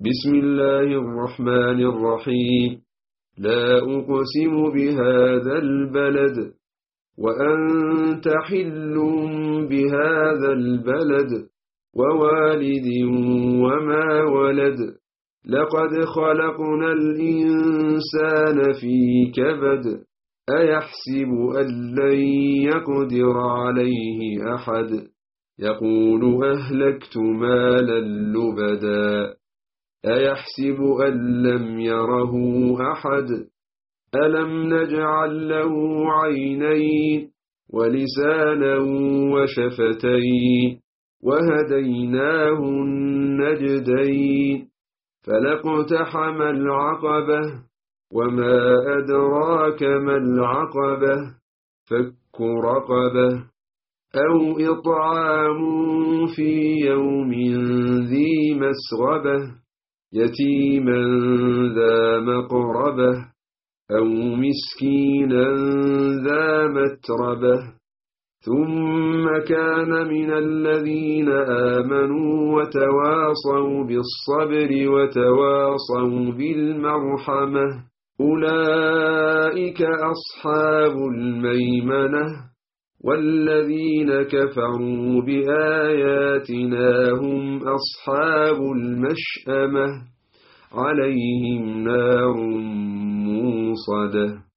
بسم الله الرحمن الرحيم. لا أقسم بهذا البلد وأنت حل بهذا البلد ووالد وما ولد. لقد خلقنا الإنسان في كبد. أيحسب أن لن يقدر عليه أحد. يقول أهلكت مالا لبدا. أيحسب أن لم يره أحد. ألم نجعل له عينين ولسانا وشفتين وهديناه النجدين. فلاقتحم العقبة وما أدراك ما العقبة. فك رقبة أو إطعام في يوم ذي مسغبة يتيما ذا مقربة أو مسكينا ذا متربة. ثم كان من الذين آمنوا وتواصوا بالصبر وتواصوا بالمرحمة أولئك أصحاب الميمنة. والذين كفروا بآياتنا هم أصحاب المشأمة عليهم نار موصدة.